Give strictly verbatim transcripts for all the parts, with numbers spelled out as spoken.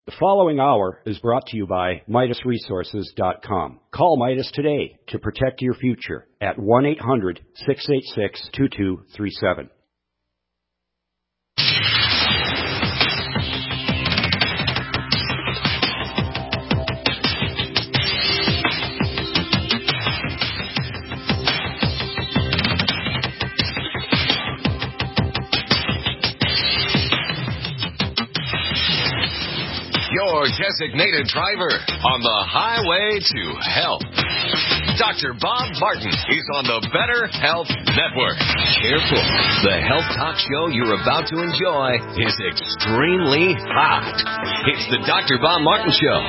The following hour is brought to you by Midas Resources dot com. Call Midas today to protect your future at one eight hundred, six eight six, two two three seven. Your designated driver on the highway to health. Doctor Bob Martin is on the Better Health Network. Careful. The health talk show you're about to enjoy is extremely hot. It's the Doctor Bob Martin Show.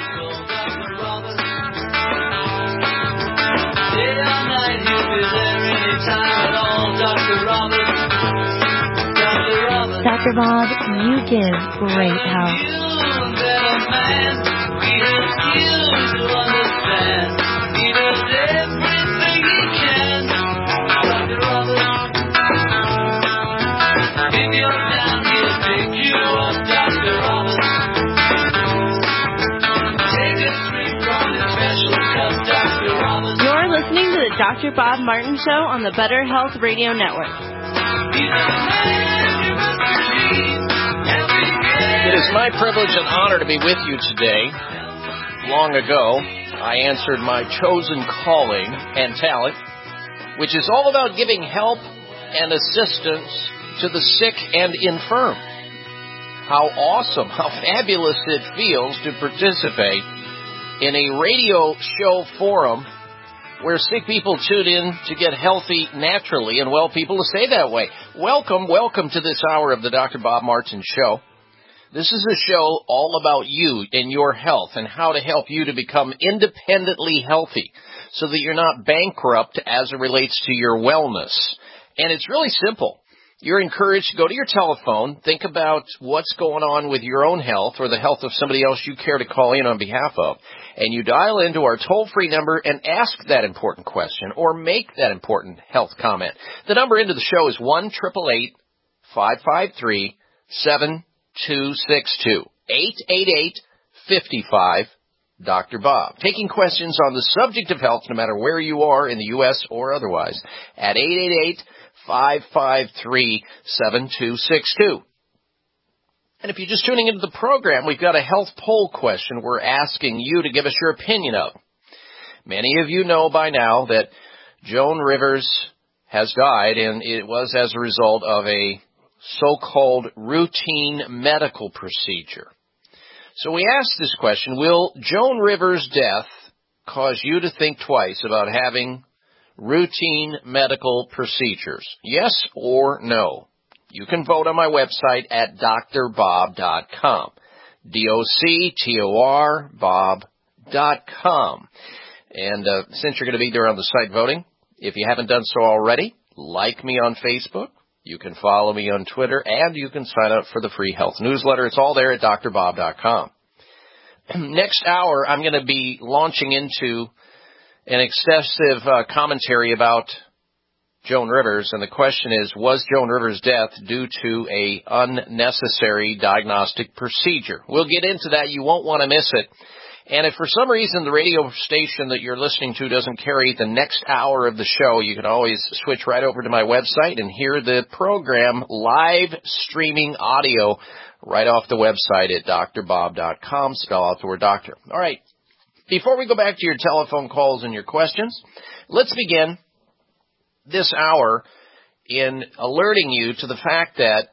Doctor Bob, you give great help. You're listening to the Doctor Bob Martin Show on the Better Health Radio Network. It is my privilege and honor to be with you today. Long ago, I answered my chosen calling and talent, which is all about giving help and assistance to the sick and infirm. How awesome, how fabulous it feels to participate in a radio show forum where sick people tune in to get healthy naturally and well people to stay that way. Welcome, welcome to this hour of the Doctor Bob Martin Show. This is a show all about you and your health and how to help you to become independently healthy so that you're not bankrupt as it relates to your wellness. And it's really simple. You're encouraged to go to your telephone, think about what's going on with your own health or the health of somebody else you care to call in on behalf of, and you dial into our toll-free number and ask that important question or make that important health comment. The number into the show is one eight eight eight, five five three, seven two six two. eight eight eight, five five, Doctor Bob. Taking questions on the subject of health, no matter where you are in the U S or otherwise, at eight eight eight, five five three, seven two six two. And if you're just tuning into the program, we've got a health poll question we're asking you to give us your opinion of. Many of you know by now that Joan Rivers has died, and it was as a result of a so-called routine medical procedure. So we asked this question, will Joan Rivers' death cause you to think twice about having routine medical procedures? Yes or no? You can vote on my website at D R bob dot com. D O C T O R Bob dot com. And uh, since you're going to be there on the site voting, if you haven't done so already, like me on Facebook. You can follow me on Twitter, and you can sign up for the free health newsletter. It's all there at D R bob dot com. Next hour, I'm going to be launching into an excessive uh, commentary about Joan Rivers, and the question is, was Joan Rivers' death due to a unnecessary diagnostic procedure? We'll get into that. You won't want to miss it. And if for some reason the radio station that you're listening to doesn't carry the next hour of the show, you can always switch right over to my website and hear the program live streaming audio right off the website at D R bob dot com. Spell out the word doctor. All right. Before we go back to your telephone calls and your questions, let's begin this hour in alerting you to the fact that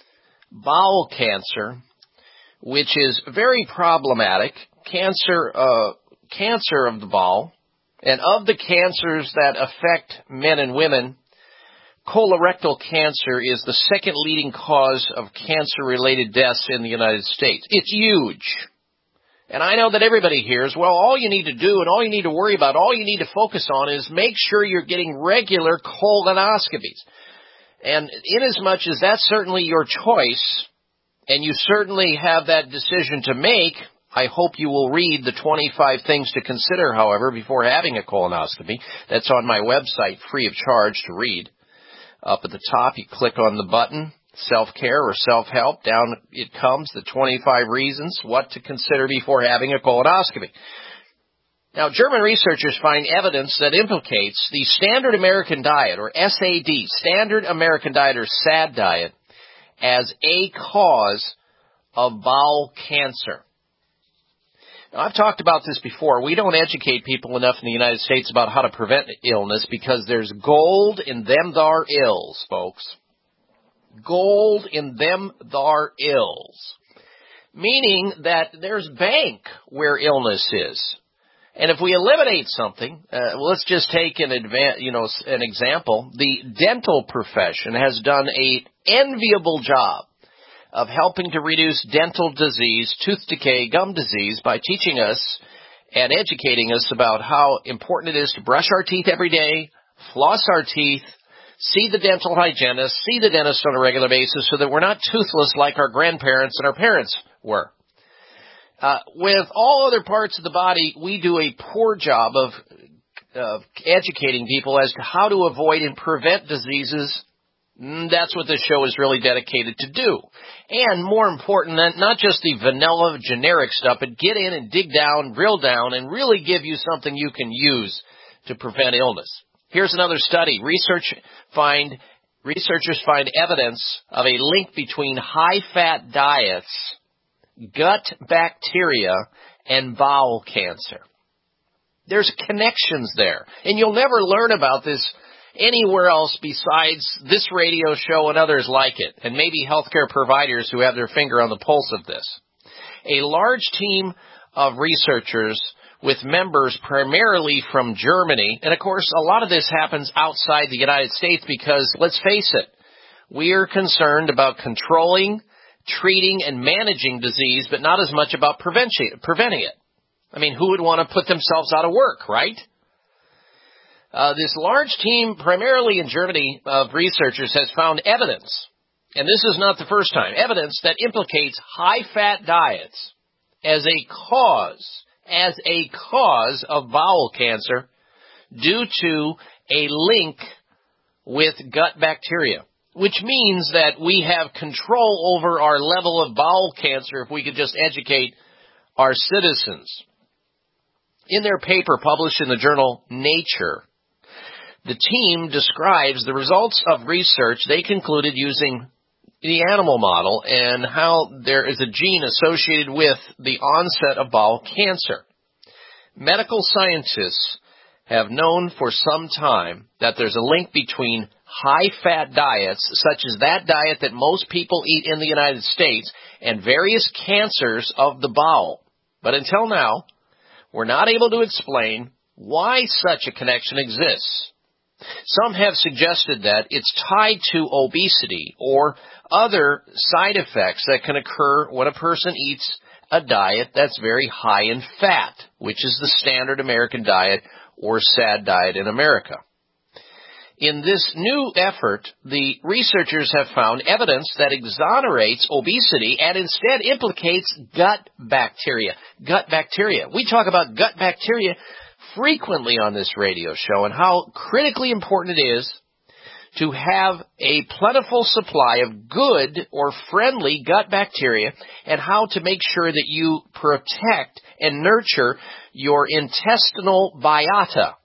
bowel cancer, which is very problematic, cancer uh, cancer of the bowel, and of the cancers that affect men and women, colorectal cancer is the second leading cause of cancer-related deaths in the United States. It's huge. And I know that everybody hears, well, all you need to do and all you need to worry about, all you need to focus on is make sure you're getting regular colonoscopies. And inasmuch as that's certainly your choice, and you certainly have that decision to make, I hope you will read the twenty-five things to consider, however, before having a colonoscopy. That's on my website, free of charge to read. Up at the top, you click on the button self-care or self-help. Down it comes, the twenty-five reasons what to consider before having a colonoscopy. Now, German researchers find evidence that implicates the Standard American Diet, or S A D, Standard American Diet or S A D diet, as a cause of bowel cancer. Now, I've talked about this before. We don't educate people enough in the United States about how to prevent illness because there's gold in them thar ills, folks. Gold in them thar ills. Meaning that there's bank where illness is. And if we eliminate something, uh, let's just take an advan- you know, an example. The dental profession has done an enviable job of helping to reduce dental disease, tooth decay, gum disease by teaching us and educating us about how important it is to brush our teeth every day, floss our teeth, see the dental hygienist, see the dentist on a regular basis so that we're not toothless like our grandparents and our parents were. Uh, with all other parts of the body, we do a poor job of, of educating people as to how to avoid and prevent diseases. That's what this show is really dedicated to do. And more important than not just the vanilla generic stuff, but get in and dig down, drill down, and really give you something you can use to prevent illness. Here's another study. Research find, researchers find evidence of a link between high-fat diets, gut bacteria, and bowel cancer. There's connections there. And you'll never learn about this anywhere else besides this radio show and others like it, and maybe healthcare providers who have their finger on the pulse of this. A large team of researchers with members primarily from Germany, and of course a lot of this happens outside the United States because, let's face it, we're concerned about controlling, treating, and managing disease, but not as much about preventing preventing it. I mean, who would want to put themselves out of work, right? Uh, this large team, primarily in Germany, of researchers has found evidence, and this is not the first time, evidence that implicates high-fat diets as a cause, as a cause of bowel cancer due to a link with gut bacteria, which means that we have control over our level of bowel cancer if we could just educate our citizens. In their paper published in the journal Nature, the team describes the results of research they concluded using the animal model and how there is a gene associated with the onset of bowel cancer. Medical scientists have known for some time that there's a link between high-fat diets, such as that diet that most people eat in the United States, and various cancers of the bowel. But until now, we're not able to explain why such a connection exists. Some have suggested that it's tied to obesity or other side effects that can occur when a person eats a diet that's very high in fat, which is the Standard American Diet or S A D diet in America. In this new effort, the researchers have found evidence that exonerates obesity and instead implicates gut bacteria. Gut bacteria. We talk about gut bacteria frequently on this radio show and how critically important it is to have a plentiful supply of good or friendly gut bacteria and how to make sure that you protect and nurture your intestinal biota.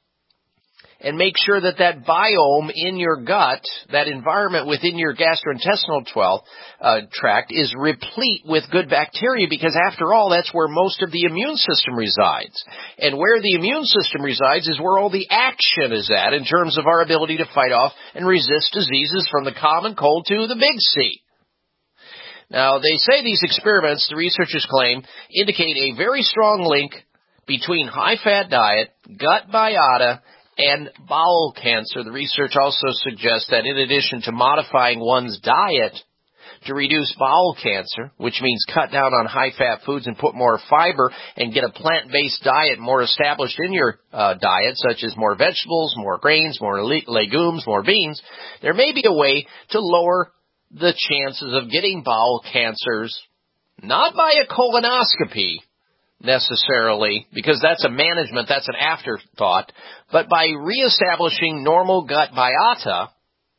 And make sure that that biome in your gut, that environment within your gastrointestinal twelve, uh, tract, is replete with good bacteria because, after all, that's where most of the immune system resides. And where the immune system resides is where all the action is at in terms of our ability to fight off and resist diseases from the common cold to the big C. Now, they say these experiments, the researchers claim, indicate a very strong link between high-fat diet, gut biota, and bowel cancer. The research also suggests that in addition to modifying one's diet to reduce bowel cancer, which means cut down on high-fat foods and put more fiber and get a plant-based diet more established in your uh, diet, such as more vegetables, more grains, more le- legumes, more beans, there may be a way to lower the chances of getting bowel cancers, not by a colonoscopy, necessarily, because that's a management, that's an afterthought, but by reestablishing normal gut biota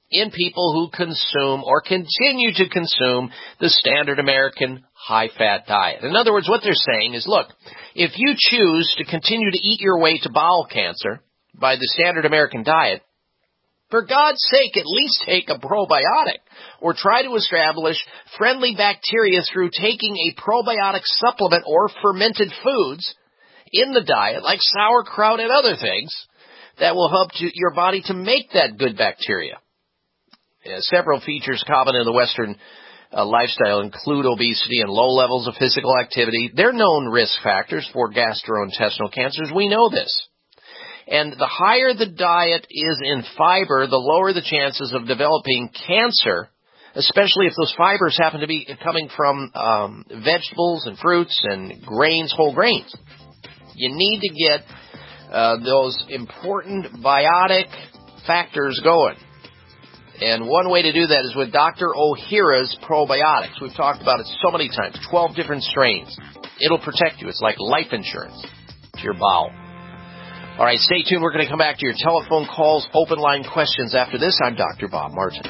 in people who consume or continue to consume the standard American high-fat diet. In other words, what they're saying is, look, if you choose to continue to eat your way to bowel cancer by the standard American diet, for God's sake, at least take a probiotic or try to establish friendly bacteria through taking a probiotic supplement or fermented foods in the diet, like sauerkraut and other things, that will help to, your body to make that good bacteria. Uh, several features common in the Western uh, lifestyle include obesity and low levels of physical activity. They're known risk factors for gastrointestinal cancers. We know this. And the higher the diet is in fiber, the lower the chances of developing cancer, especially if those fibers happen to be coming from um, vegetables and fruits and grains, whole grains. You need to get uh, those important biotic factors going. And one way to do that is with Doctor Ohhira's probiotics. We've talked about it so many times, twelve different strains. It'll protect you. It's like life insurance to your bowel. All right, stay tuned. We're going to come back to your telephone calls, open line questions after this. I'm Doctor Bob Martin.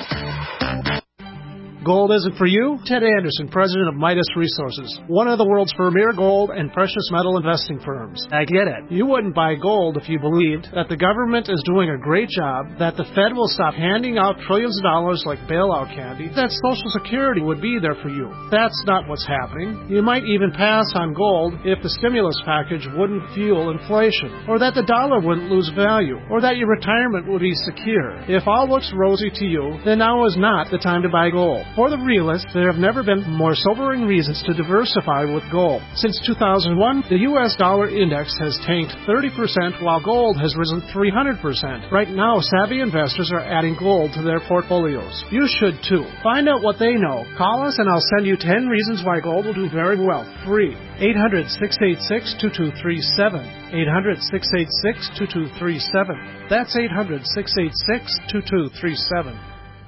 Gold isn't for you? Ted Anderson, president of Midas Resources, one of the world's premier gold and precious metal investing firms. I get it. You wouldn't buy gold if you believed that the government is doing a great job, that the Fed will stop handing out trillions of dollars like bailout candy, that Social Security would be there for you. That's not what's happening. You might even pass on gold if the stimulus package wouldn't fuel inflation, or that the dollar wouldn't lose value, or that your retirement would be secure. If all looks rosy to you, then now is not the time to buy gold. For the realists, there have never been more sobering reasons to diversify with gold. Since two thousand one, the U S dollar index has tanked thirty percent while gold has risen three hundred percent. Right now, savvy investors are adding gold to their portfolios. You should too. Find out what they know. Call us and I'll send you ten reasons why gold will do very well. Free. eight hundred, six eight six, two two three seven. eight hundred, six eight six, two two three seven. That's eight hundred, six eight six, two two three seven.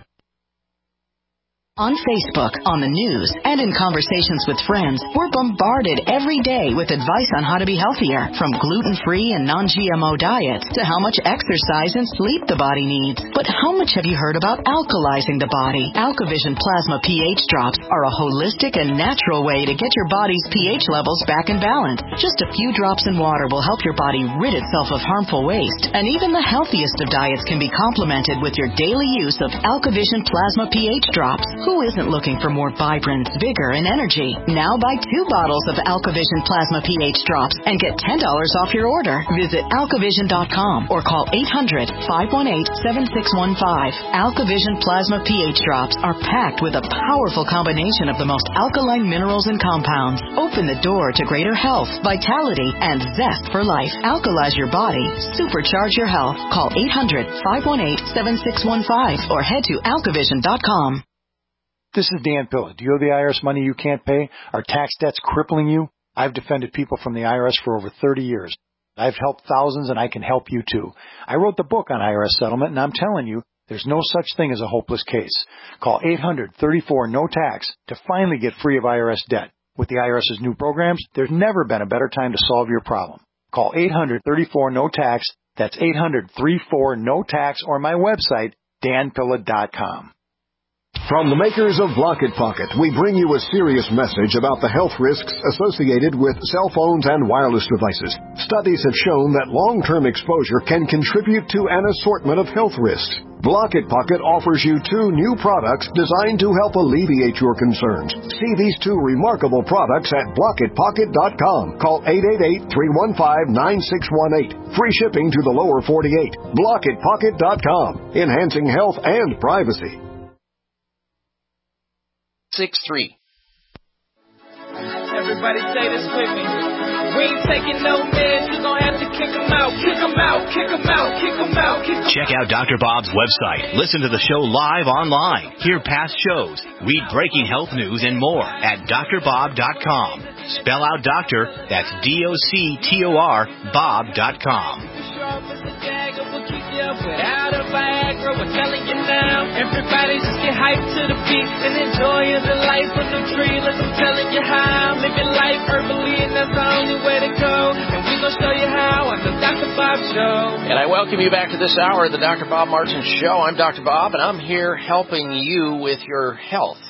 On Facebook, on the news, and in conversations with friends, we're bombarded every day with advice on how to be healthier, from gluten-free and non-G M O diets to how much exercise and sleep the body needs. But how much have you heard about alkalizing the body? AlkaVision Plasma pH drops are a holistic and natural way to get your body's pH levels back in balance. Just a few drops in water will help your body rid itself of harmful waste, and even the healthiest of diets can be complemented with your daily use of AlkaVision Plasma pH drops. Who isn't looking for more vibrance, vigor, and energy? Now buy two bottles of AlkaVision Plasma pH drops and get ten dollars off your order. Visit alkavision dot com or call eight hundred, five one eight, seven six one five. AlkaVision Plasma pH drops are packed with a powerful combination of the most alkaline minerals and compounds. Open the door to greater health, vitality, and zest for life. Alkalize your body. Supercharge your health. Call eight hundred, five one eight, seven six one five or head to alkavision dot com. This is Dan Pilla. Do you owe the I R S money you can't pay? Are tax debts crippling you? I've defended people from the I R S for over thirty years. I've helped thousands, and I can help you too. I wrote the book on I R S settlement, and I'm telling you, there's no such thing as a hopeless case. Call eight hundred, thirty-four, no tax to finally get free of I R S debt. With the IRS's new programs, there's never been a better time to solve your problem. Call eight hundred, thirty-four, no tax. That's eight hundred, thirty-four, no tax, or my website, dan pilla dot com. From the makers of Blocket Pocket, we bring you a serious message about the health risks associated with cell phones and wireless devices. Studies have shown that long-term exposure can contribute to an assortment of health risks. Blocket Pocket offers you two new products designed to help alleviate your concerns. See these two remarkable products at blocket pocket dot com. Call eight eight eight, three one five, nine six one eight. Free shipping to the lower forty-eight. blocket pocket dot com. Enhancing health and privacy. Six three. Everybody say this with me. We ain't taking no meds. You gon' have to kick them out, kick them out, kick them out, kick them out. Kick them Check out Doctor Bob's website. Listen to the show live online. Hear past shows. Read breaking health news and more at dr bob dot com. Spell out doctor. That's D O C T O R Bob dot com. Without a Viagra, we're telling you now. Everybody just get hyped to the beat and enjoy the life of the tree. Like I'm telling you how. Living life herbally, and that's the only way to go. And we gon' show you how on the Doctor Bob show. And I welcome you back to this hour of the Doctor Bob Martin Show. I'm Doctor Bob, and I'm here helping you with your health.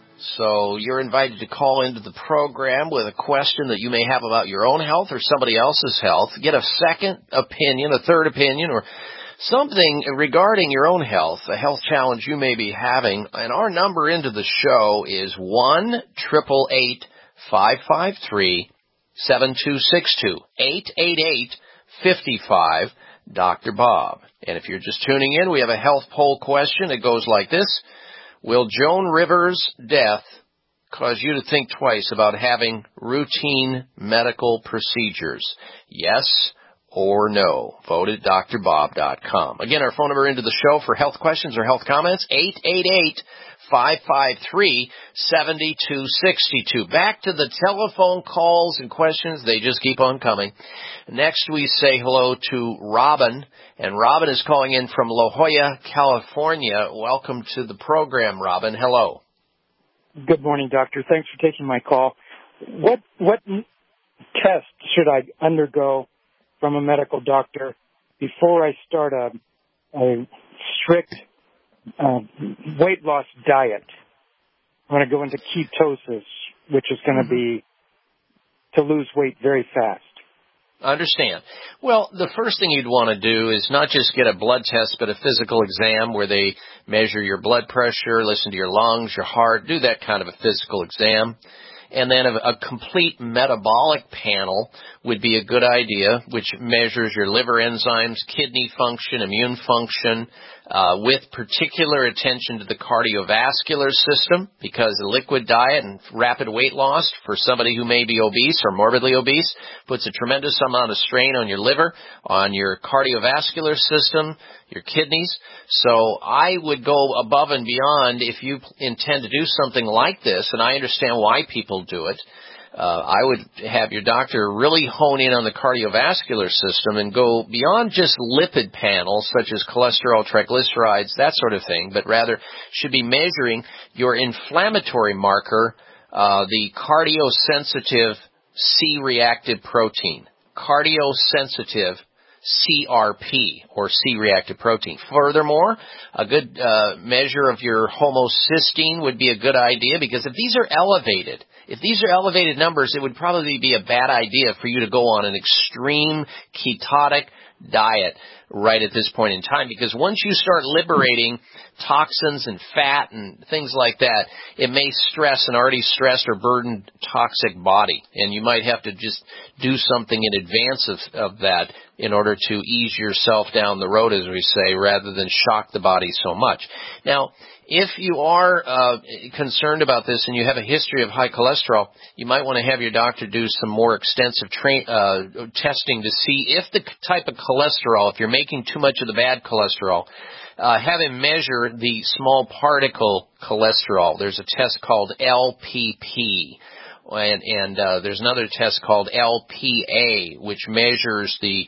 So you're invited to call into the program with a question that you may have about your own health or somebody else's health. Get a second opinion, a third opinion, or something regarding your own health, a health challenge you may be having. And our number into the show is one eight eight eight, five five three, seven two six two, eight eight eight, five five, Doctor Bob. And if you're just tuning in, we have a health poll question. It goes like this. Will Joan Rivers' death cause you to think twice about having routine medical procedures? Yes or no? Vote at D R bob dot com. Again, our phone number into the show for health questions or health comments, eight eight eight, five five three, seven two six two. Back to the telephone calls and questions. They just keep on coming. Next, we say hello to Robin. And Robin is calling in from La Jolla, California. Welcome to the program, Robin. Hello. Good morning, doctor. Thanks for taking my call. What what test should I undergo from a medical doctor before I start a, a strict uh, weight loss diet? I want to go into ketosis, which is going to be to lose weight very fast. Understand. Well, the first thing you'd want to do is not just get a blood test, but a physical exam where they measure your blood pressure, listen to your lungs, your heart, do that kind of a physical exam. And then a, a complete metabolic panel would be a good idea, which measures your liver enzymes, kidney function, immune function, uh, with particular attention to the cardiovascular system, because a liquid diet and rapid weight loss for somebody who may be obese or morbidly obese puts a tremendous amount of strain on your liver, on your cardiovascular system, your kidneys. So I would go above and beyond if you intend to do something like this, and I understand why people do it. Uh, I would have your doctor really hone in on the cardiovascular system and go beyond just lipid panels such as cholesterol, triglycerides, that sort of thing, but rather should be measuring your inflammatory marker, uh, the cardiosensitive C-reactive protein. Cardiosensitive C R P, or C-reactive protein. Furthermore, a good uh, measure of your homocysteine would be a good idea, because if these are elevated, if these are elevated numbers, it would probably be a bad idea for you to go on an extreme ketotic diet right at this point in time, because once you start liberating toxins and fat and things like that, it may stress an already stressed or burdened toxic body, and you might have to just do something in advance of, of that in order to ease yourself down the road, as we say, rather than shock the body so much. Now, if you are uh, concerned about this and you have a history of high cholesterol, you might want to have your doctor do some more extensive tra- uh, testing to see if the type of cholesterol, if you're making too much of the bad cholesterol, uh, have him measure the small particle cholesterol. There's a test called L P P. And, and uh, there's another test called L P A, which measures the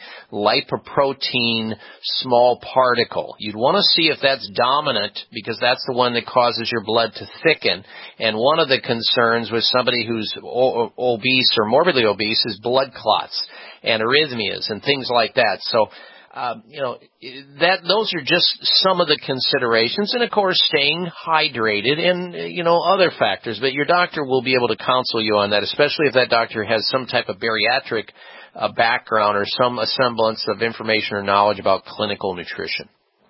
lipoprotein small particle. You'd want to see if that's dominant, because that's the one that causes your blood to thicken. And one of the concerns with somebody who's o- obese or morbidly obese is blood clots and arrhythmias and things like that. So, Uh, you know, that those are just some of the considerations, and of course staying hydrated and, you know, other factors. But your doctor will be able to counsel you on that, especially if that doctor has some type of bariatric uh, background or some semblance of information or knowledge about clinical nutrition.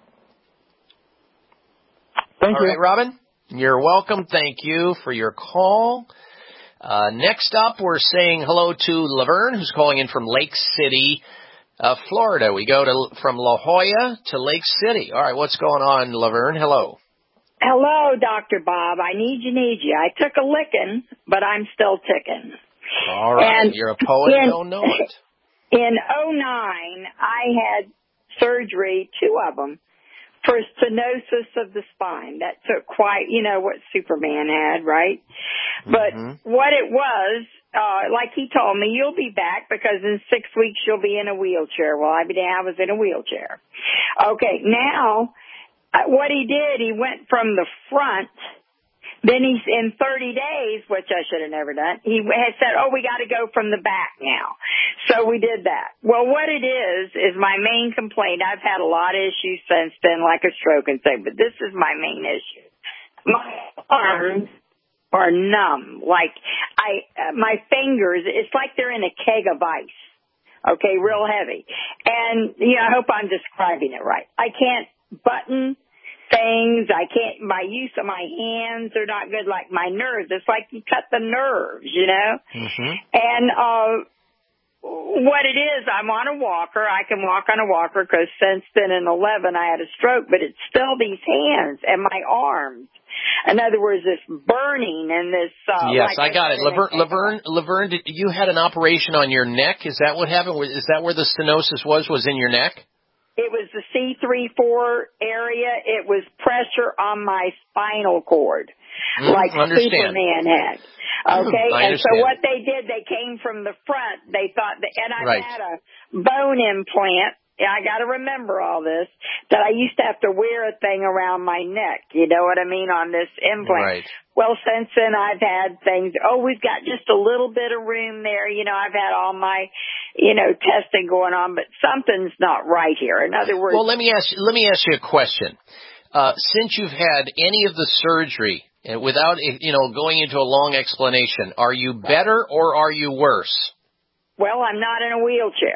Thank All you. right, Robin, you're welcome. Thank you for your call. Uh, next up, we're saying hello to Laverne, who's calling in from Lake City, Uh, Florida. We go to from La Jolla to Lake City. All right, what's going on, Laverne? Hello. Hello, Doctor Bob. I need you, need you. I took a licking, but I'm still ticking. All right, and you're a poet, in, don't know it. In oh nine, I had surgery, two of them, for stenosis of the spine. That took quite, you know, what Superman had, right? But mm-hmm. what it was, uh, like he told me, you'll be back because in six weeks you'll be in a wheelchair. Well, I, I was in a wheelchair. Okay, now, uh, what he did, he went from the front. Then he's in thirty days, which I should have never done, he had said, oh, we got to go from the back now. So we did that. Well, what it is, is my main complaint. I've had a lot of issues since then, like a stroke and thing, but this is my main issue. My arms are numb. Like, I, uh, my fingers, it's like they're in a keg of ice. Okay, real heavy. And, you know, I hope I'm describing it right. I can't button things. I can't, my use of my hands are not good, like my nerves. It's like you cut the nerves, you know? Mm-hmm. And, uh, what it is, I'm on a walker. I can walk on a walker because since then in eleven I had a stroke, but it's still these hands and my arms. In other words, this burning and this. Uh, yes, like I got it. Laverne, Laverne, Laverne, did, you had an operation on your neck. Is that what happened? Is that where the stenosis was? Was in your neck? It was the C three four area. It was pressure on my spinal cord, mm, like understand. Superman had. Okay, I and understand. so what they did, they came from the front. They thought, that, and I right. had a bone implant. I got to remember all this, that I used to have to wear a thing around my neck. You know what I mean, on this implant. Right. Well, since then I've had things. Oh, we've got just a little bit of room there. You know, I've had all my, you know, testing going on, but something's not right here. In other words, well, let me ask. Let me ask you a question. Uh, since you've had any of the surgery, uh, without you know going into a long explanation, are you better or are you worse? Well, I'm not in a wheelchair.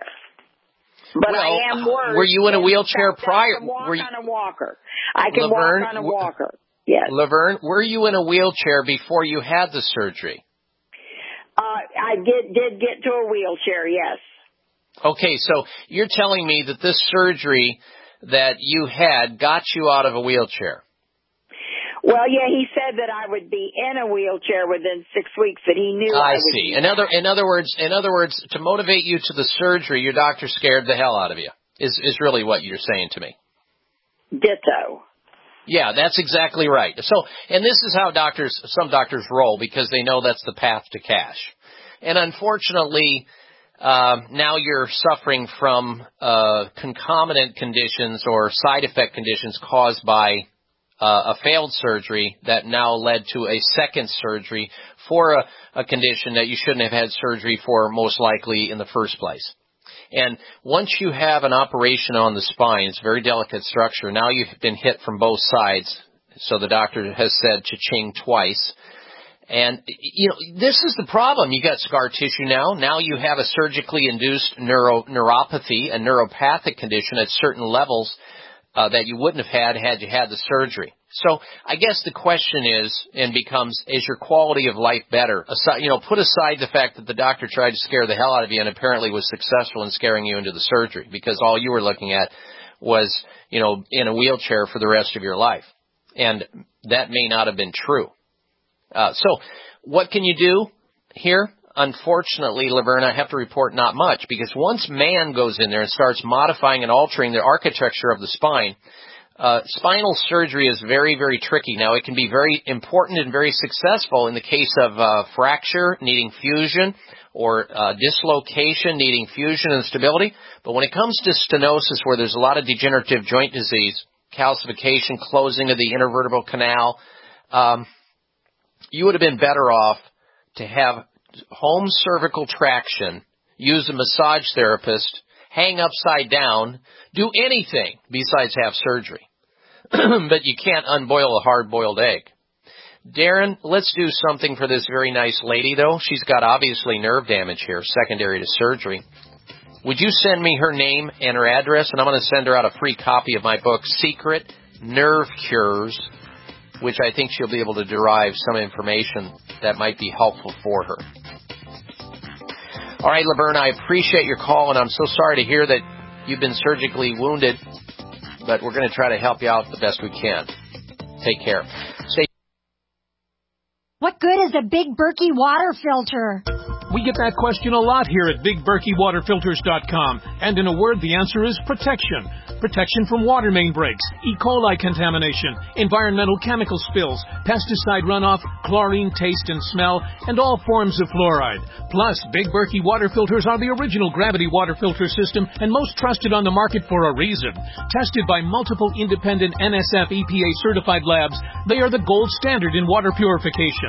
But well, I am worse. Were you in a wheelchair prior? I can walk were you, on a walker. I can Laverne, walk on a walker. Yes. Laverne, were you in a wheelchair before you had the surgery? Uh, I did did get to a wheelchair. Yes. Okay, so you're telling me that this surgery that you had got you out of a wheelchair? Well, yeah, he said that I would be in a wheelchair within six weeks. That he knew I, I would see. Be in other, in other words, in other words, to motivate you to the surgery, your doctor scared the hell out of you. Is is really what you're saying to me? Ditto. Yeah, that's exactly right. So, and this is how doctors, some doctors roll because they know that's the path to cash. And unfortunately, uh, now you're suffering from uh, concomitant conditions or side effect conditions caused by Uh, a failed surgery that now led to a second surgery for a, a condition that you shouldn't have had surgery for most likely in the first place. And once you have an operation on the spine, it's a very delicate structure. Now you've been hit from both sides. So the doctor has said cha-ching twice. And, you know, this is the problem. You got scar tissue now. Now you have a surgically induced neuro, neuropathy, a neuropathic condition at certain levels Uh, that you wouldn't have had had you had the surgery. So I guess the question is and becomes, is your quality of life better? Aside, you know, put aside the fact that the doctor tried to scare the hell out of you and apparently was successful in scaring you into the surgery because all you were looking at was, you know, in a wheelchair for the rest of your life. And that may not have been true. Uh, so what can you do here? Unfortunately, Laverne, I have to report not much because once man goes in there and starts modifying and altering the architecture of the spine, uh, spinal surgery is very, very tricky. Now, it can be very important and very successful in the case of uh, fracture needing fusion or uh, dislocation needing fusion and stability. But when it comes to stenosis, where there's a lot of degenerative joint disease, calcification, closing of the intervertebral canal, um, you would have been better off to have home cervical traction, use a massage therapist, hang upside down, do anything besides have surgery. But you can't unboil a hard-boiled egg. Darren, let's do something for this very nice lady, though. She's got obviously nerve damage here, secondary to surgery. Would you send me her name and her address, and I'm going to send her out a free copy of my book, Secret Nerve Cures, which I think she'll be able to derive some information that might be helpful for her. All right, Laverne, I appreciate your call, and I'm so sorry to hear that you've been surgically wounded, but we're going to try to help you out the best we can. Take care. Stay. What good is a Big Berkey water filter? We get that question a lot here at big berkey water filters dot com, and in a word, the answer is protection. Protection from water main breaks, E. coli contamination, environmental chemical spills, pesticide runoff, chlorine taste and smell, and all forms of fluoride. Plus, Big Berkey water filters are the original gravity water filter system and most trusted on the market for a reason. Tested by multiple independent N S F E P A certified labs, they are the gold standard in water purification. And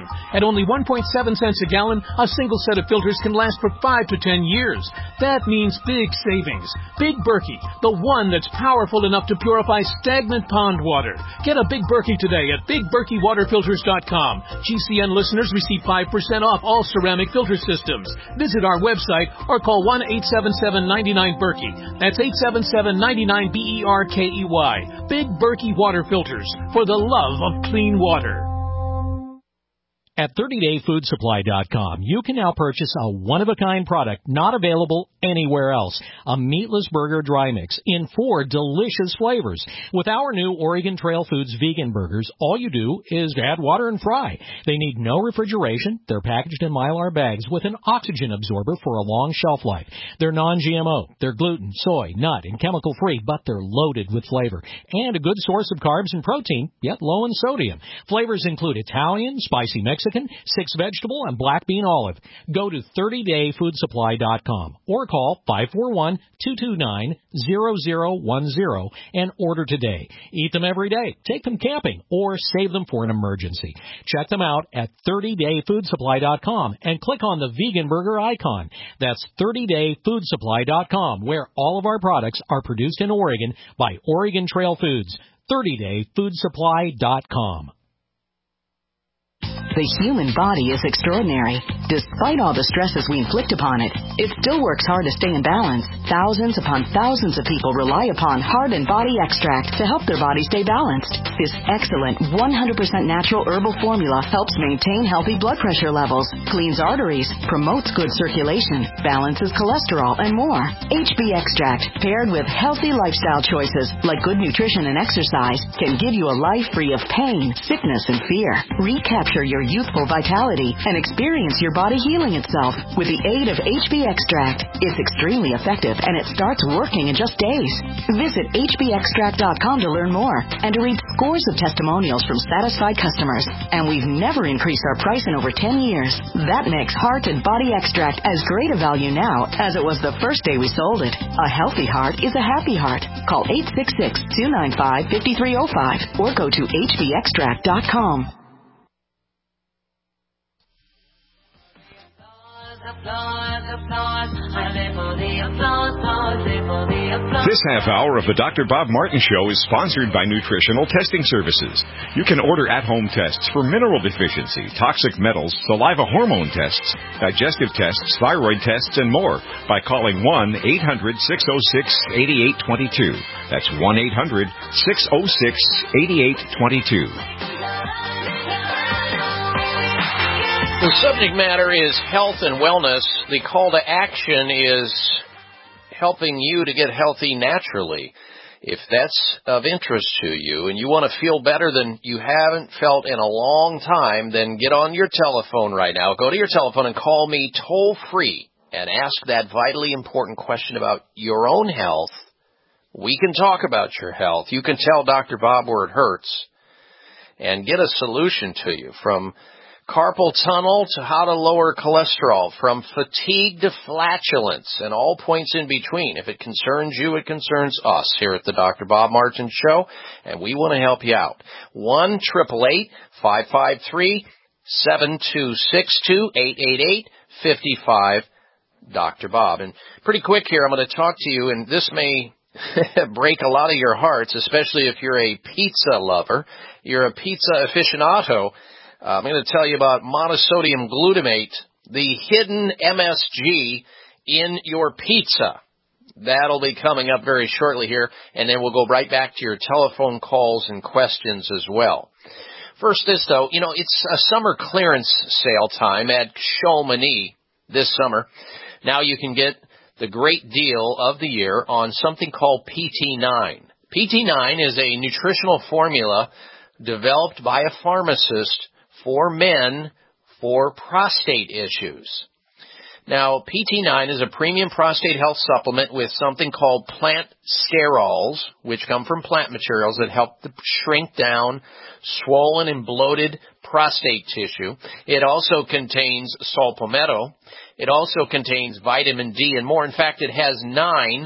only one point seven cents a gallon, a single set of filters can last for five to ten years. That means big savings. Big Berkey, the one that's powerful enough to purify stagnant pond water. Get a Big Berkey today at big berkey water filters dot com. G C N listeners receive five percent off all ceramic filter systems. Visit our website or call one eight seven seven, nine nine, Berkey. That's eight seven seven, nine nine, B E R K E Y. Big Berkey Water Filters, for the love of clean water. At thirty day food supply dot com, you can now purchase a one-of-a-kind product not available anywhere else. A meatless burger dry mix in four delicious flavors. With our new Oregon Trail Foods vegan burgers, all you do is add water and fry. They need no refrigeration. They're packaged in Mylar bags with an oxygen absorber for a long shelf life. They're non G M O. They're gluten, soy, nut, and chemical-free, but they're loaded with flavor. And a good source of carbs and protein, yet low in sodium. Flavors include Italian, spicy Mexican, six vegetable, and black bean olive. Go to thirty day food supply dot com or call five four one, two two nine, zero zero one zero and order today. Eat them every day, take them camping, or save them for an emergency. Check them out at thirty day food supply dot com and click on the vegan burger icon. That's thirty day food supply dot com, where all of our products are produced in Oregon by Oregon Trail Foods. thirty day food supply dot com. The human body is extraordinary. Despite all the stresses we inflict upon it, it still works hard to stay in balance. Thousands upon thousands of people rely upon Heart and Body Extract to help their body stay balanced. This excellent one hundred percent natural herbal formula helps maintain healthy blood pressure levels, cleans arteries, promotes good circulation, balances cholesterol, and more. H B Extract, paired with healthy lifestyle choices like good nutrition and exercise, can give you a life free of pain, sickness, and fear. Recapture your youthful vitality and experience your body healing itself with the aid of H B Extract. It's extremely effective and it starts working in just days. Visit H B extract dot com to learn more and to read scores of testimonials from satisfied customers. And we've never increased our price in over ten years. That makes Heart and Body Extract as great a value now as it was the first day we sold it. A healthy heart is a happy heart. Call eight six six, two nine five, five three zero five or go to H B extract dot com. This half hour of the Doctor Bob Martin Show is sponsored by Nutritional Testing Services. You can order at-home tests for mineral deficiency, toxic metals, saliva hormone tests, digestive tests, thyroid tests, and more by calling one eight hundred, six oh six, eight eight two two. That's one eight hundred, six oh six, eight eight two two. The subject matter is health and wellness. The call to action is helping you to get healthy naturally. If that's of interest to you and you want to feel better than you haven't felt in a long time, then get on your telephone right now. Go to your telephone and call me toll free and ask that vitally important question about your own health. We can talk about your health. You can tell Doctor Bob where it hurts and get a solution to you, from carpal tunnel to how to lower cholesterol, from fatigue to flatulence, and all points in between. If it concerns you, it concerns us here at the Doctor Bob Martin Show, and we want to help you out. one, eight eight eight, five five three, seven two six two, eight eight eight, five five, Doctor Bob. And pretty quick here, I'm going to talk to you, and this may break a lot of your hearts, especially if you're a pizza lover, you're a pizza aficionado. Uh, I'm going to tell you about monosodium glutamate, the hidden M S G in your pizza. That'll be coming up very shortly here, and then we'll go right back to your telephone calls and questions as well. First this, though, you know, it's a summer clearance sale time at Chamonix this summer. Now you can get the great deal of the year on something called P T nine. P T nine is a nutritional formula developed by a pharmacist for men for prostate issues. Now, P T nine is a premium prostate health supplement with something called plant sterols, which come from plant materials that help to shrink down swollen and bloated prostate tissue. It also contains saw palmetto. It also contains vitamin D and more. In fact, it has nine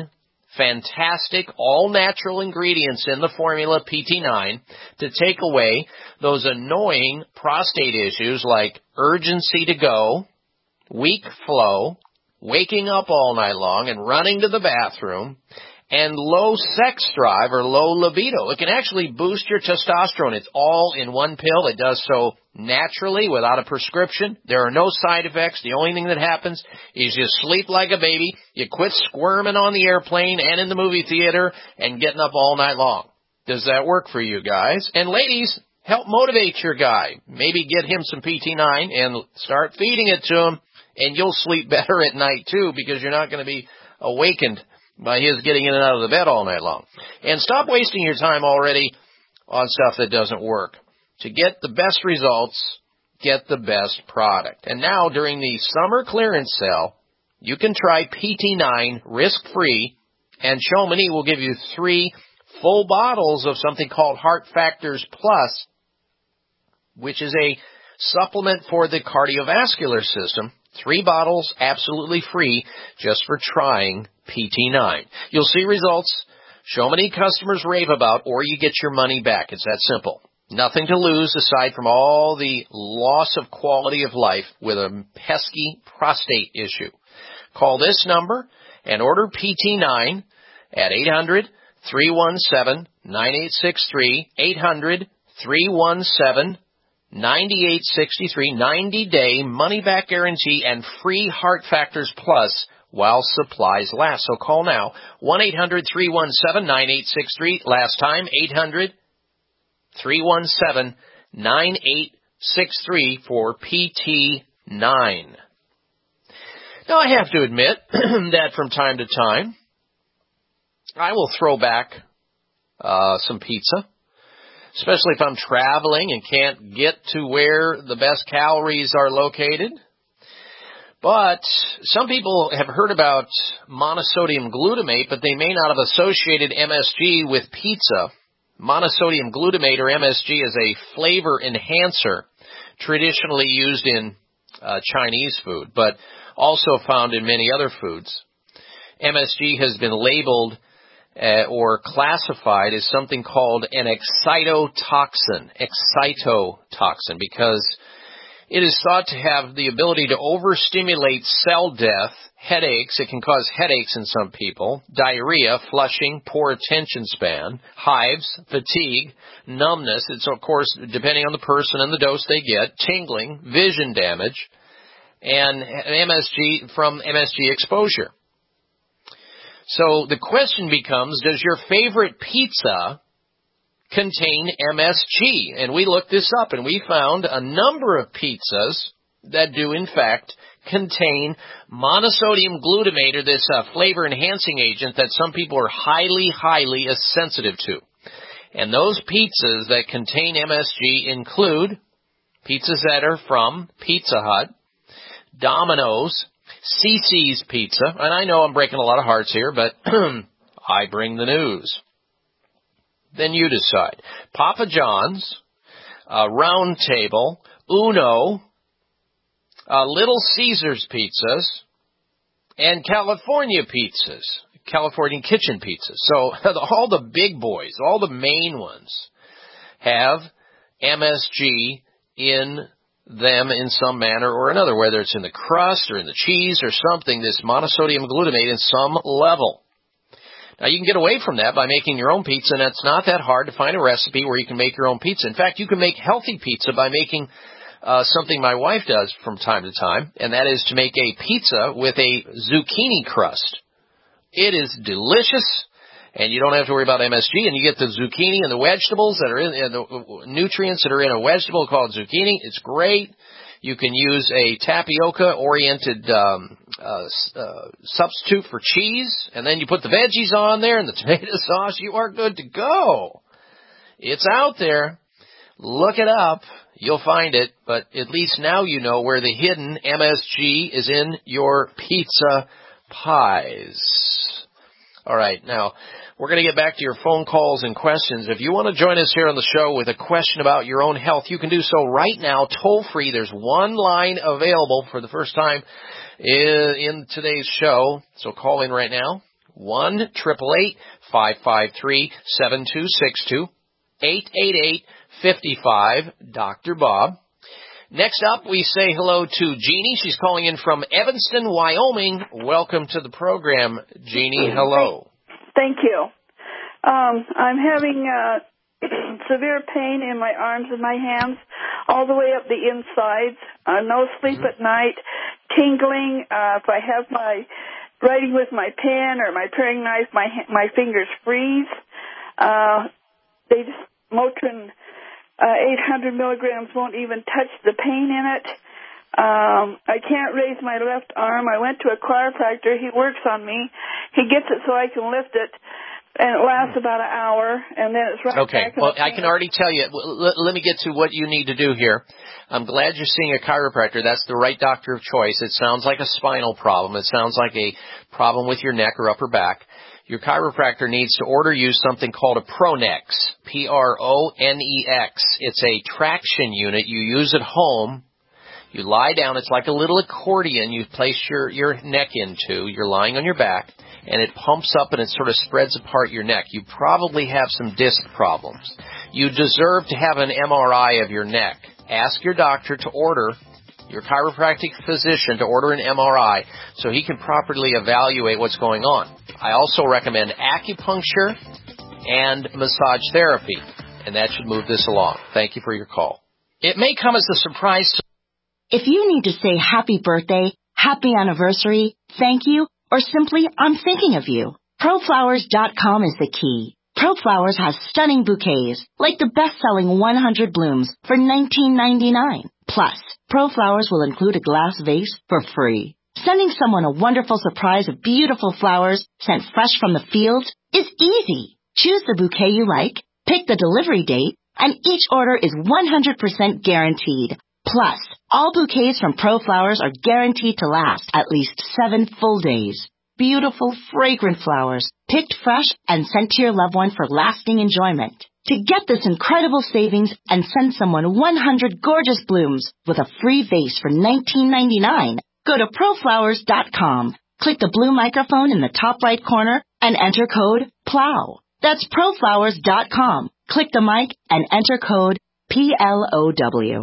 fantastic, all-natural ingredients in the formula P T nine to take away those annoying prostate issues like urgency to go, weak flow, waking up all night long and running to the bathroom, and low sex drive or low libido. It can actually boost your testosterone. It's all in one pill. It does so naturally without a prescription. There are no side effects. The only thing that happens is you sleep like a baby. You quit squirming on the airplane and in the movie theater and getting up all night long. Does that work for you guys? And ladies, help motivate your guy. Maybe get him some P T nine and start feeding it to him, and you'll sleep better at night too because you're not going to be awakened by his getting in and out of the bed all night long. And stop wasting your time already on stuff that doesn't work. To get the best results, get the best product. And now, during the summer clearance sale, you can try P T nine risk-free, and Chamonix will give you three full bottles of something called Heart Factors Plus, which is a supplement for the cardiovascular system. Three bottles absolutely free just for trying P T nine. You'll see results Chamonix customers rave about, or you get your money back. It's that simple. Nothing to lose aside from all the loss of quality of life with a pesky prostate issue. Call this number and order P T nine at eight hundred, three one seven, nine eight six three, eight hundred, three one seven, nine eight six three, ninety-day money-back guarantee and free Heart Factors Plus while supplies last. So call now, one eight hundred, three one seven, nine eight six three. Last time, eight hundred, three one seven, nine eight six three for P T nine. Now, I have to admit that from time to time, I will throw back uh, some pizza, especially if I'm traveling and can't get to where the best calories are located. But some people have heard about monosodium glutamate, but they may not have associated M S G with pizza. Monosodium glutamate, or M S G, is a flavor enhancer traditionally used in uh, Chinese food, but also found in many other foods. M S G has been labeled uh, or classified as something called an excitotoxin, excitotoxin, because it is thought to have the ability to overstimulate cell death, headaches. It can cause headaches in some people, diarrhea, flushing, poor attention span, hives, fatigue, numbness. It's, of course, depending on the person and the dose they get, tingling, vision damage, and M S G from M S G exposure. So the question becomes, does your favorite pizza contain M S G? And we looked this up, and we found a number of pizzas that do, in fact, contain monosodium glutamate, or this uh, flavor-enhancing agent that some people are highly, highly sensitive to. And those pizzas that contain M S G include pizzas that are from Pizza Hut, Domino's, C C's Pizza, and I know I'm breaking a lot of hearts here, but I bring the news. Then you decide. Papa John's, uh, Round Table, Uno, uh, Little Caesars Pizzas, and California Pizzas, California Kitchen Pizzas. So all the big boys, all the main ones, have M S G in them in some manner or another, whether it's in the crust or in the cheese or something, this monosodium glutamate in some level. Now, you can get away from that by making your own pizza, and it's not that hard to find a recipe where you can make your own pizza. In fact, you can make healthy pizza by making uh, something my wife does from time to time, and that is to make a pizza with a zucchini crust. It is delicious, and you don't have to worry about M S G, and you get the zucchini and the vegetables that are in, and the nutrients that are in a vegetable called zucchini. It's great. You can use a tapioca-oriented um, uh, uh, substitute for cheese, and then you put the veggies on there and the tomato sauce. You are good to go. It's out there. Look it up. You'll find it, but at least now you know where the hidden M S G is in your pizza pies. All right, now, we're going to get back to your phone calls and questions. If you want to join us here on the show with a question about your own health, you can do so right now, toll-free. There's one line available for the first time in, in today's show, so call in right now, one eight eight eight, five five three, seven two six two, eight eight eight, five five, Doctor Bob. Next up, we say hello to Jeannie. She's calling in from Evanston, Wyoming. Welcome to the program, Jeannie. Hello. Thank you. Um, I'm having uh, severe pain in my arms and my hands, all the way up the insides. Uh, no sleep mm-hmm. at night, tingling. Uh, if I have my writing with my pen or my paring knife, my my fingers freeze. Uh, they just Motrin. Uh, eight hundred milligrams won't even touch the pain in it. Um, I can't raise my left arm. I went to a chiropractor. He works on me. He gets it so I can lift it, and it lasts about an hour, and then it's right okay. back in Well, the I can already tell you. Let, let me get to what you need to do here. I'm glad you're seeing a chiropractor. That's the right doctor of choice. It sounds like a spinal problem. It sounds like a problem with your neck or upper back. Your chiropractor needs to order you something called a Pronex, P R O N E X. It's a traction unit you use at home. You lie down. It's like a little accordion you place your, your neck into. You're lying on your back, and it pumps up and it sort of spreads apart your neck. You probably have some disc problems. You deserve to have an M R I of your neck. Ask your doctor to order, your chiropractic physician to order an M R I so he can properly evaluate what's going on. I also recommend acupuncture and massage therapy, and that should move this along. Thank you for your call. It may come as a surprise to... If you need to say happy birthday, happy anniversary, thank you, or simply I'm thinking of you, pro flowers dot com is the key. ProFlowers has stunning bouquets, like the best-selling one hundred blooms for nineteen ninety-nine. Plus, ProFlowers will include a glass vase for free. Sending someone a wonderful surprise of beautiful flowers sent fresh from the fields is easy. Choose the bouquet you like, pick the delivery date, and each order is one hundred percent guaranteed. Plus, all bouquets from ProFlowers are guaranteed to last at least seven full days. Beautiful, fragrant flowers, picked fresh and sent to your loved one for lasting enjoyment. To get this incredible savings and send someone one hundred gorgeous blooms with a free vase for nineteen ninety-nine, go to pro flowers dot com. Click the blue microphone in the top right corner and enter code PLOW. That's pro flowers dot com. Click the mic and enter code P L O W.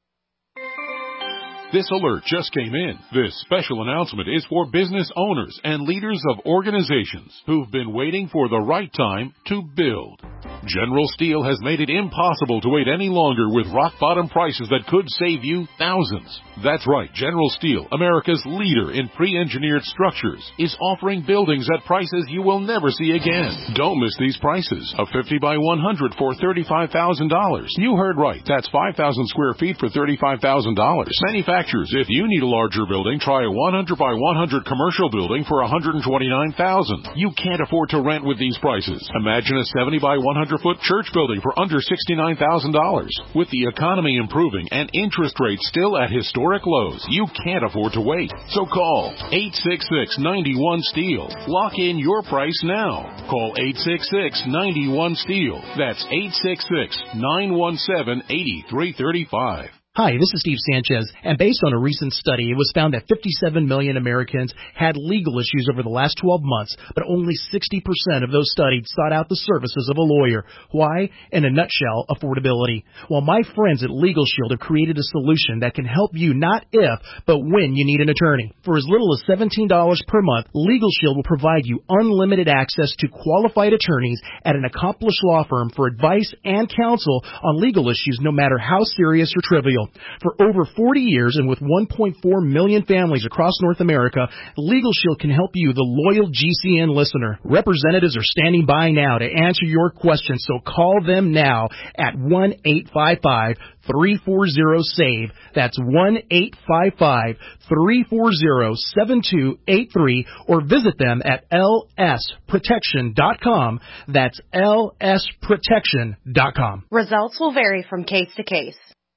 This alert just came in. This special announcement is for business owners and leaders of organizations who've been waiting for the right time to build. General Steel has made it impossible to wait any longer with rock-bottom prices that could save you thousands. That's right, General Steel, America's leader in pre-engineered structures, is offering buildings at prices you will never see again. Don't miss these prices. A fifty by one hundred for thirty-five thousand dollars. You heard right. That's five thousand square feet for thirty-five thousand dollars. Manufacturers, if you need a larger building, try a one hundred by one hundred commercial building for one hundred twenty-nine thousand dollars. You can't afford to rent with these prices. Imagine a seventy by one hundred foot church building for under sixty-nine thousand dollars. With the economy improving and interest rates still at historic lows, you can't afford to wait. So call eight six six, nine one, STEEL. Lock in your price now. Call eight six six, nine one, STEEL. That's eight six six, nine one seven, eight three three five. Hi, this is Steve Sanchez, and based on a recent study, it was found that fifty-seven million Americans had legal issues over the last twelve months, but only sixty percent of those studied sought out the services of a lawyer. Why? In a nutshell, affordability. Well, my friends at Legal Shield have created a solution that can help you not if, but when you need an attorney. For as little as seventeen dollars per month, Legal Shield will provide you unlimited access to qualified attorneys at an accomplished law firm for advice and counsel on legal issues, no matter how serious or trivial. For over forty years and with one point four million families across North America, Legal Shield can help you, the loyal G C N listener. Representatives are standing by now to answer your questions, so call them now at one eight five five, three four zero, SAVE. That's one eight five five, three four zero, seven two eight three, or visit them at L S protection dot com. That's L S protection dot com. Results will vary from case to case.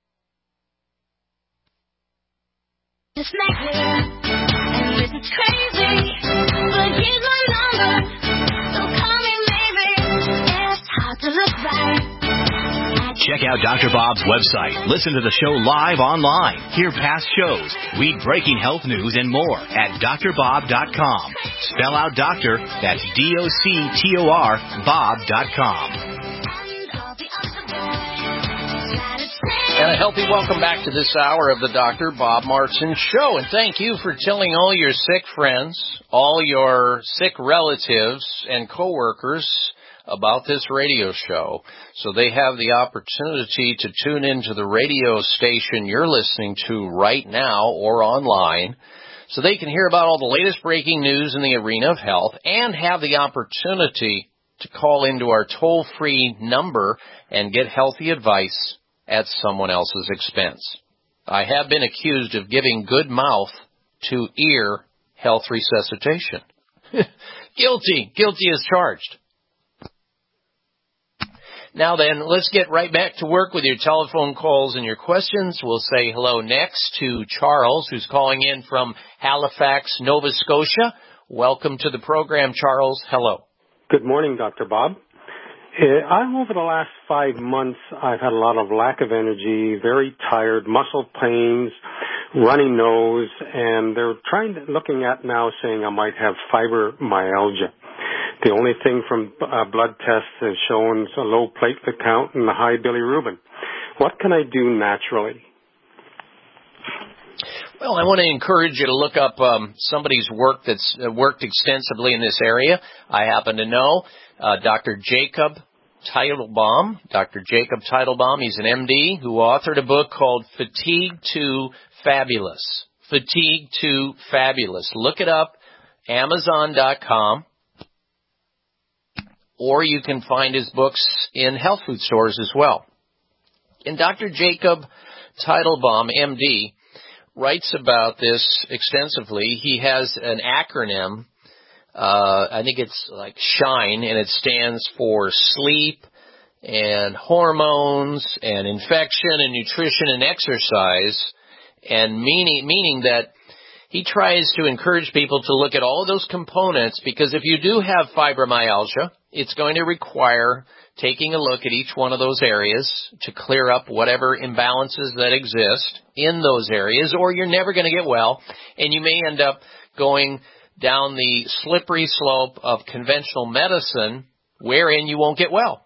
Just make me and this is crazy, but here's my number, so call me maybe, it's hard to look back. Check out Doctor Bob's website, listen to the show live online, hear past shows, read breaking health news and more at D R bob dot com. Spell out doctor, that's D O C T O R, Bob dot com. And a healthy welcome back to this hour of the Doctor Bob Martin Show. And thank you for telling all your sick friends, all your sick relatives and coworkers about this radio show, so they have the opportunity to tune into the radio station you're listening to right now or online, so they can hear about all the latest breaking news in the arena of health and have the opportunity to call into our toll-free number and get healthy advice at someone else's expense. I have been accused of giving good mouth to ear health resuscitation. Guilty. Guilty as charged. Now then, let's get right back to work with your telephone calls and your questions. We'll say hello next to Charles, who's calling in from Halifax, Nova Scotia. Welcome to the program, Charles. Hello. Good morning, Doctor Bob. Uh, I'm over the last five months, I've had a lot of lack of energy, very tired, muscle pains, runny nose, and they're trying to, looking at now saying I might have fibromyalgia. The only thing from uh, blood tests has shown a low platelet count and a high bilirubin. What can I do naturally? Well, I want to encourage you to look up um, somebody's work that's uh, worked extensively in this area. I happen to know uh, Doctor Jacob Teitelbaum. Doctor Jacob Teitelbaum, he's an M D who authored a book called Fatigue to Fabulous. Fatigue to Fabulous. Look it up, Amazon dot com. Or you can find his books in health food stores as well. And Doctor Jacob Teitelbaum, M D, writes about this extensively. He has an acronym, uh, I think it's like SHINE, and it stands for sleep and hormones and infection and nutrition and exercise, and meaning, meaning that he tries to encourage people to look at all of those components, because if you do have fibromyalgia, it's going to require taking a look at each one of those areas to clear up whatever imbalances that exist in those areas, or you're never going to get well, and you may end up going down the slippery slope of conventional medicine wherein you won't get well.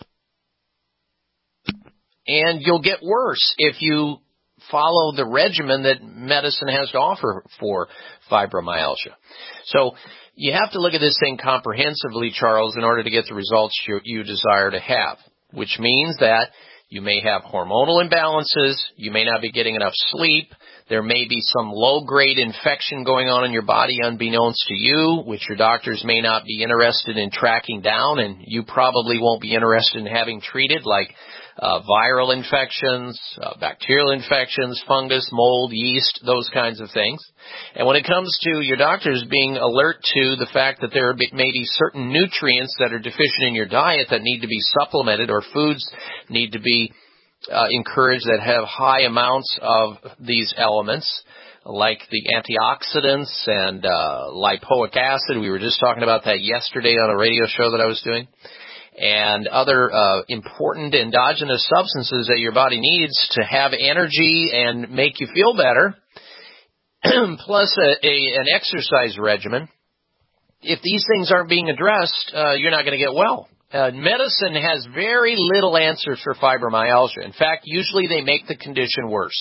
And you'll get worse if you follow the regimen that medicine has to offer for fibromyalgia. So you have to look at this thing comprehensively, Charles, in order to get the results you, you desire to have, which means that you may have hormonal imbalances, you may not be getting enough sleep, there may be some low-grade infection going on in your body unbeknownst to you, which your doctors may not be interested in tracking down, and you probably won't be interested in having treated, like uh, viral infections, uh, bacterial infections, fungus, mold, yeast, those kinds of things. And when it comes to your doctors being alert to the fact that there may be certain nutrients that are deficient in your diet that need to be supplemented, or foods need to be Uh, encouraged that have high amounts of these elements, like the antioxidants and uh, lipoic acid. We were just talking about that yesterday on a radio show that I was doing. And other uh, important endogenous substances that your body needs to have energy and make you feel better, plus a, a, an exercise regimen. If these things aren't being addressed, uh, you're not going to get well. Uh, medicine has very little answers for fibromyalgia. In fact, usually they make the condition worse.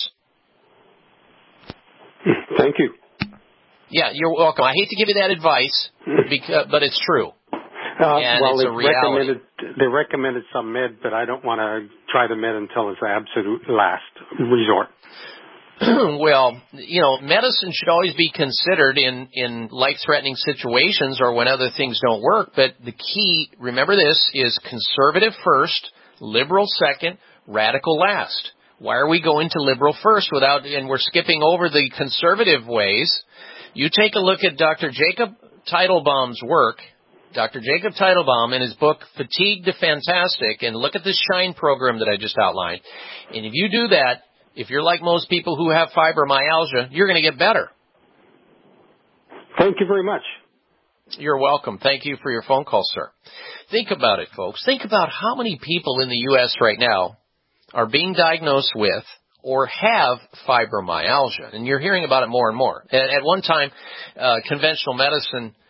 Thank you. Yeah, you're welcome. I hate to give you that advice, because, but it's true. Uh, and well, it's a reality. Recommended, they recommended some med, but I don't want to try the med until it's the absolute last resort. Well, you know, medicine should always be considered in, in life-threatening situations or when other things don't work. But the key, remember this, is conservative first, liberal second, radical last. Why are we going to liberal first without, and we're skipping over the conservative ways? You take a look at Doctor Jacob Teitelbaum's work, Doctor Jacob Teitelbaum in his book, Fatigue to Fantastic, and look at this SHINE program that I just outlined. And if you do that, if you're like most people who have fibromyalgia, you're going to get better. Thank you very much. You're welcome. Thank you for your phone call, sir. Think about it, folks. Think about how many people in the U S right now are being diagnosed with or have fibromyalgia. And you're hearing about it more and more. At, at one time, uh, conventional medicine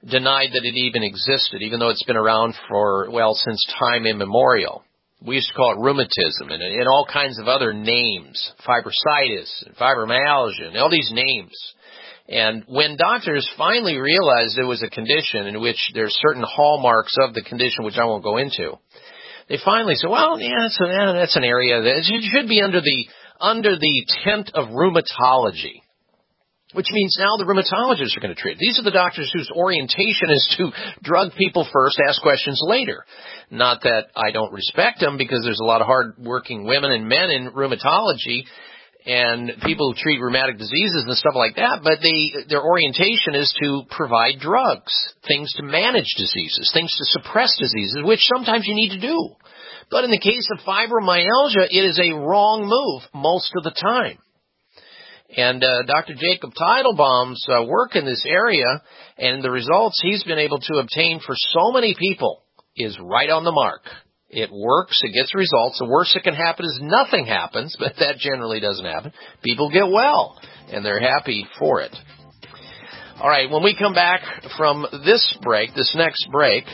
denied that it even existed, even though it's been around for, well, since time immemorial. We used to call it rheumatism and, and all kinds of other names, fibrositis and fibromyalgia and all these names. And when doctors finally realized there was a condition in which there's certain hallmarks of the condition, which I won't go into, they finally said, well, yeah, that's, a, yeah, that's an area that should be under the under the tent of rheumatology, which means now the rheumatologists are going to treat it. These are the doctors whose orientation is to drug people first, ask questions later. Not that I don't respect them, because there's a lot of hard-working women and men in rheumatology and people who treat rheumatic diseases and stuff like that, but they, their orientation is to provide drugs, things to manage diseases, things to suppress diseases, which sometimes you need to do. But in the case of fibromyalgia, it is a wrong move most of the time. And uh, Doctor Jacob Teitelbaum's uh, work in this area and the results he's been able to obtain for so many people is right on the mark. It works. It gets results. The worst that can happen is nothing happens, but that generally doesn't happen. People get well, and they're happy for it. All right, when we come back from this break, this next break,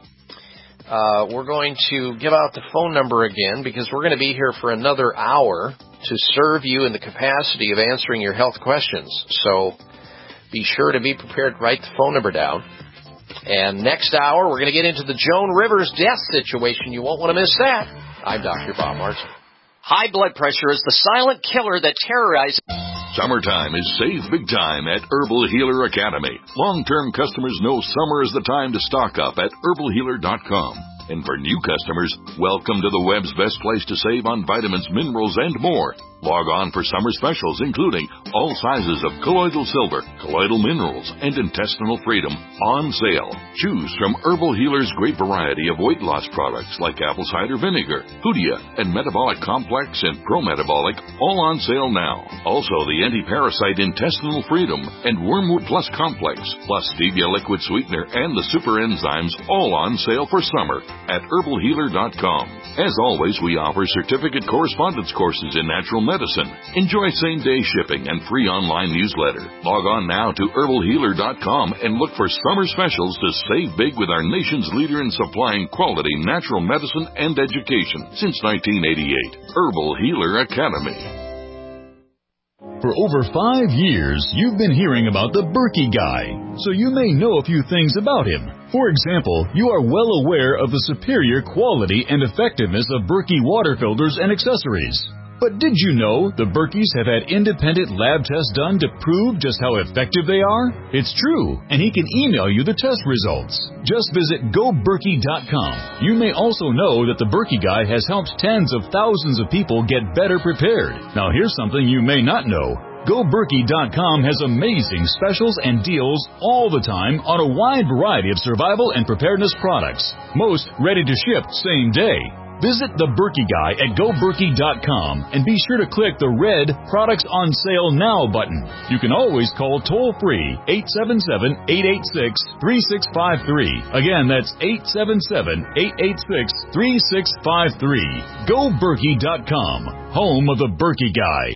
uh, we're going to give out the phone number again, because we're going to be here for another hour to serve you in the capacity of answering your health questions. So be sure to be prepared to write the phone number down. And next hour, we're going to get into the Joan Rivers death situation. You won't want to miss that. I'm Doctor Bob Martin. High blood pressure is the silent killer that terrorizes... Summertime is save big time at Herbal Healer Academy. Long-term customers know summer is the time to stock up at herbal healer dot com. And for new customers, welcome to the web's best place to save on vitamins, minerals, and more. Log on for summer specials, including all sizes of colloidal silver, colloidal minerals, and intestinal freedom on sale. Choose from Herbal Healer's great variety of weight loss products like apple cider vinegar, Hoodia, and Metabolic Complex and Pro-Metabolic, all on sale now. Also, the anti-parasite intestinal freedom and Wormwood Plus Complex, plus Stevia liquid sweetener and the super enzymes, all on sale for summer at herbal healer dot com. As always, we offer certificate correspondence courses in natural medicine. Enjoy same-day shipping and free online newsletter. Log on now to herbal healer dot com and look for summer specials to save big with our nation's leader in supplying quality natural medicine and education since nineteen eighty-eight. Herbal Healer Academy. For over five years, you've been hearing about the Berkey Guy, so you may know a few things about him. For example, you are well aware of the superior quality and effectiveness of Berkey water filters and accessories. But did you know the Berkeys have had independent lab tests done to prove just how effective they are? It's true, and he can email you the test results. Just visit go berkey dot com. You may also know that the Berkey Guy has helped tens of thousands of people get better prepared. Now here's something you may not know. go berkey dot com has amazing specials and deals all the time on a wide variety of survival and preparedness products. Most ready to ship same day. Visit the Berkey Guy at go berkey dot com and be sure to click the red Products on Sale Now button. You can always call toll-free eight seven seven, eight eight six, three six five three. Again, that's eight seven seven, eight eight six, three six five three. go berkey dot com, home of the Berkey Guy.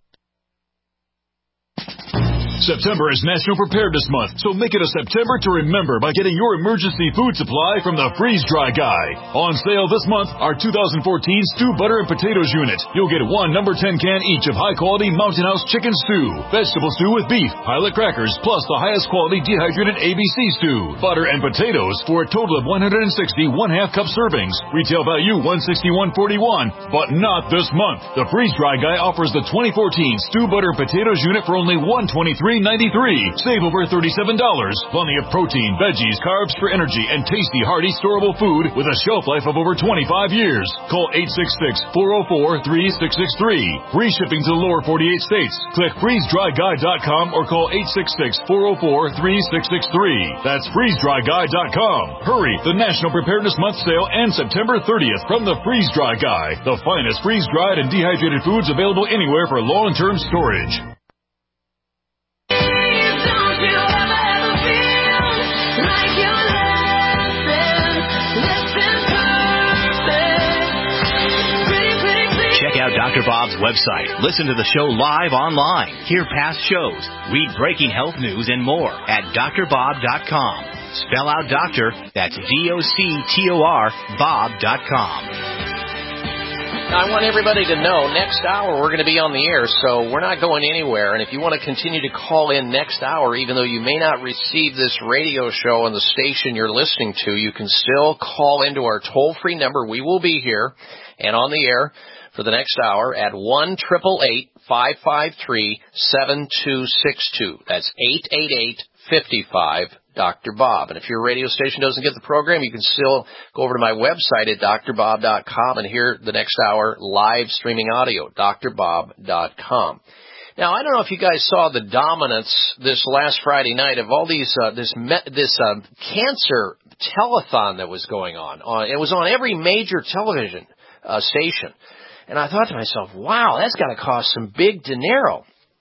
September is National Preparedness Month, so make it a September to remember by getting your emergency food supply from the Freeze Dry Guy. On sale this month, our two thousand fourteen Stew Butter and Potatoes Unit. You'll get one number ten can each of high-quality Mountain House chicken stew, vegetable stew with beef, pilot crackers, plus the highest quality dehydrated A B C stew, butter and potatoes for a total of one hundred sixty one-half cup servings. Retail value one hundred sixty-one forty-one, but not this month. The Freeze Dry Guy offers the twenty fourteen Stew Butter and Potatoes Unit for only one hundred twenty-three ninety-three. Save over thirty-seven dollars. Plenty of protein, veggies, carbs for energy, and tasty, hearty, storable food with a shelf life of over twenty-five years. Call eight six six, four oh four, three six six three. Free shipping to the lower forty-eight states. Click freeze dry guy dot com or call eight six six, four oh four, three six six three. That's freeze dry guy dot com. Hurry! The National Preparedness Month sale ends September thirtieth from the Freeze Dry Guy. The finest freeze-dried and dehydrated foods available anywhere for long-term storage. Check out Doctor Bob's website. Listen to the show live online. Hear past shows. Read breaking health news and more at dr bob dot com. Spell out doctor, that's D O C T O R, Bob dot com. I want everybody to know next hour we're going to be on the air, so we're not going anywhere. And if you want to continue to call in next hour, even though you may not receive this radio show on the station you're listening to, you can still call into our toll-free number. We will be here and on the air for the next hour at one eight eight eight, five five three, seven two six two. That's eight eight eight, five five, Doctor Bob. And if your radio station doesn't get the program, you can still go over to my website at dr bob dot com and hear the next hour live streaming audio, dr bob dot com. Now, I don't know if you guys saw the dominance this last Friday night of all these, uh, this, me- this, uh, cancer telethon that was going on. on. It was on every major television, uh, station. And I thought to myself, wow, that's got to cost some big dinero.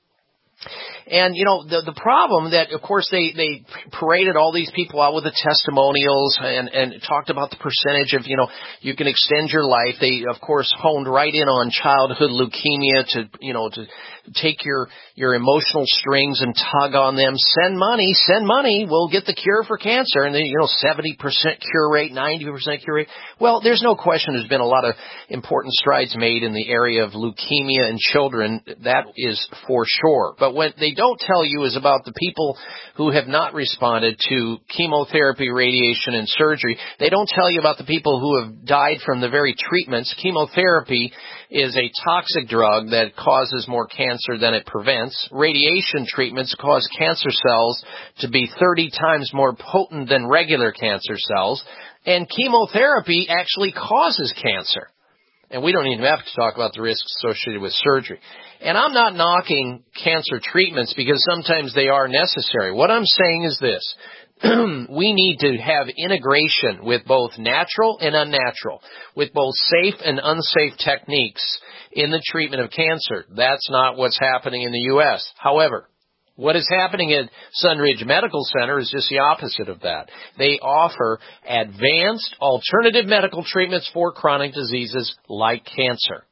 And, you know, the the problem that, of course, they, they paraded all these people out with the testimonials and, and talked about the percentage of, you know, you can extend your life. They, of course, honed right in on childhood leukemia to, you know, to take your, your emotional strings and tug on them. Send money, send money. We'll get the cure for cancer. And then, you know, seventy percent cure rate, ninety percent cure rate. Well, there's no question there's been a lot of important strides made in the area of leukemia in children. That is for sure. But what they don't tell you is about the people who have not responded to chemotherapy, radiation, and surgery. They don't tell you about the people who have died from the very treatments. Chemotherapy is a toxic drug that causes more cancer than it prevents. Radiation treatments cause cancer cells to be thirty times more potent than regular cancer cells. And chemotherapy actually causes cancer. And we don't even have to talk about the risks associated with surgery. And I'm not knocking cancer treatments because sometimes they are necessary. What I'm saying is this. We need to have integration with both natural and unnatural, with both safe and unsafe techniques in the treatment of cancer. That's not what's happening in the U S. However, what is happening at Sunridge Medical Center is just the opposite of that. They offer advanced alternative medical treatments for chronic diseases like cancer.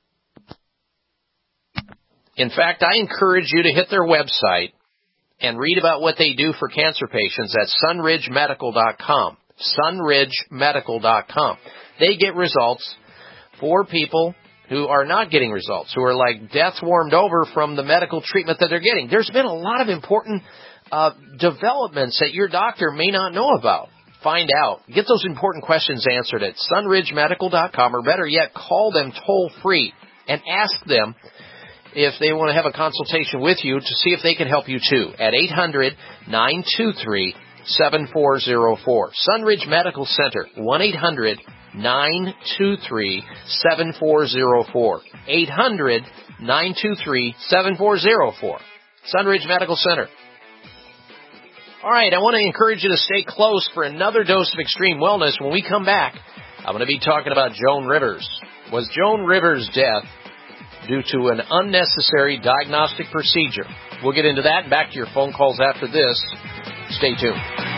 In fact, I encourage you to hit their website and read about what they do for cancer patients at sunridge medical dot com. sunridge medical dot com. They get results for people who are not getting results, who are like death warmed over from the medical treatment that they're getting. There's been a lot of important uh, developments that your doctor may not know about. Find out. Get those important questions answered at sunridge medical dot com, or better yet, call them toll free and ask them if they want to have a consultation with you to see if they can help you too at eight hundred, nine two three, seven four zero four. Sunridge Medical Center, one eight hundred, nine two three, seven four zero four. eight hundred, nine two three, seven four zero four. Sunridge Medical Center. All right, I want to encourage you to stay close for another dose of extreme wellness. When we come back, I'm going to be talking about Joan Rivers. Was Joan Rivers' death due to an unnecessary diagnostic procedure? We'll get into that and back to your phone calls after this. Stay tuned.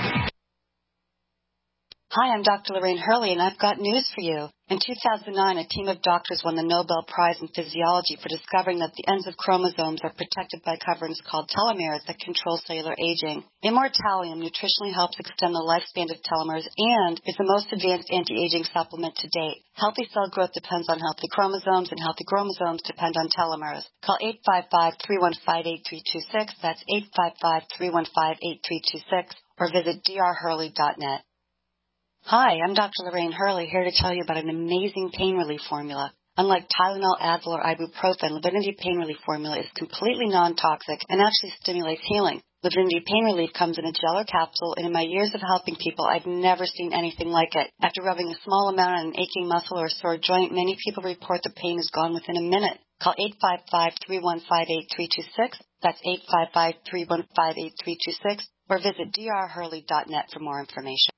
Hi, I'm Doctor Lorraine Hurley, and I've got news for you. In two thousand nine, a team of doctors won the Nobel Prize in Physiology for discovering that the ends of chromosomes are protected by coverings called telomeres that control cellular aging. Immortalium nutritionally helps extend the lifespan of telomeres and is the most advanced anti-aging supplement to date. Healthy cell growth depends on healthy chromosomes, and healthy chromosomes depend on telomeres. Call eight five five, three one five, eight three two six. That's eight five five, three one five, eight three two six, or visit d r hurley dot net. Hi, I'm Doctor Lorraine Hurley, here to tell you about an amazing pain relief formula. Unlike Tylenol, Advil, or ibuprofen, Livinity Pain Relief Formula is completely non-toxic and actually stimulates healing. Livinity Pain Relief comes in a gel or capsule, and in my years of helping people, I've never seen anything like it. After rubbing a small amount on an aching muscle or a sore joint, many people report the pain is gone within a minute. Call eight five five, three one five, eight three two six. That's eight five five, three one five, eight three two six. Or visit d r hurley dot net for more information.